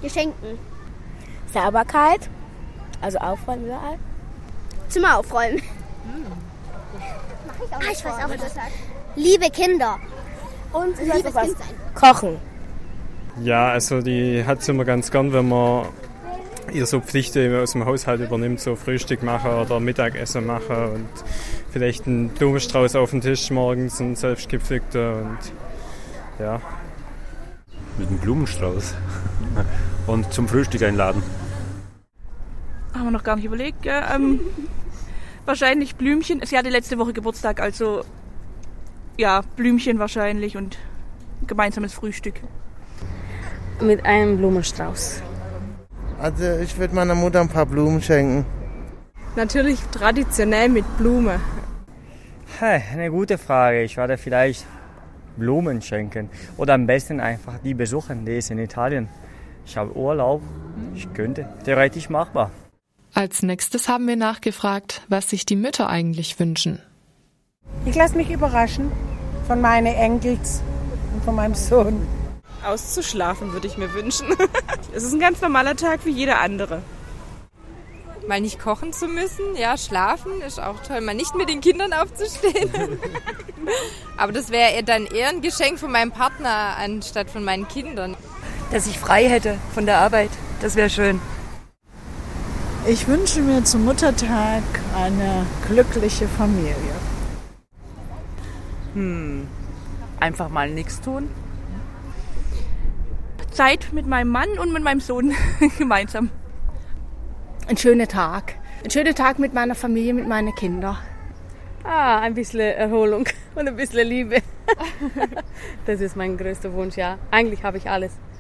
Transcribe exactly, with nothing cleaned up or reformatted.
Geschenken. Sauberkeit, also aufräumen überall. Zimmer aufräumen. Hm. Mach ich auch ah, ich weiß auch nicht. Liebe Kinder. Und ein liebes Kind sein. Kochen. Ja, also die hat es immer ganz gern, wenn man ihr so Pflichten aus dem Haushalt übernimmt, so Frühstück machen oder Mittagessen machen und vielleicht einen Blumenstrauß auf den Tisch morgens, einen selbstgepflückten und ja. Mit einem Blumenstrauß und zum Frühstück einladen. Haben wir noch gar nicht überlegt. Ja, ähm, wahrscheinlich Blümchen. Sie hatte letzte Woche Geburtstag, also ja, Blümchen wahrscheinlich und gemeinsames Frühstück. Mit einem Blumenstrauß. Also ich würde meiner Mutter ein paar Blumen schenken. Natürlich traditionell mit Blume. Hey, eine gute Frage. Ich werde vielleicht Blumen schenken. Oder am besten einfach die besuchen, die ist in Italien. Ich habe Urlaub. Ich könnte. Theoretisch machbar. Als nächstes haben wir nachgefragt, was sich die Mütter eigentlich wünschen. Ich lasse mich überraschen von meinen Enkels und von meinem Sohn. Auszuschlafen würde ich mir wünschen. Es ist ein ganz normaler Tag wie jeder andere. Mal nicht kochen zu müssen, ja, schlafen ist auch toll. Mal nicht mit den Kindern aufzustehen. Aber das wäre dann eher ein Geschenk von meinem Partner anstatt von meinen Kindern. Dass ich frei hätte von der Arbeit, das wäre schön. Ich wünsche mir zum Muttertag eine glückliche Familie. Hm, einfach mal nichts tun. Zeit mit meinem Mann und mit meinem Sohn gemeinsam. Ein schöner Tag. Ein schöner Tag mit meiner Familie, mit meinen Kindern. Ah, ein bisschen Erholung und ein bisschen Liebe. Das ist mein größter Wunsch, ja. Eigentlich habe ich alles.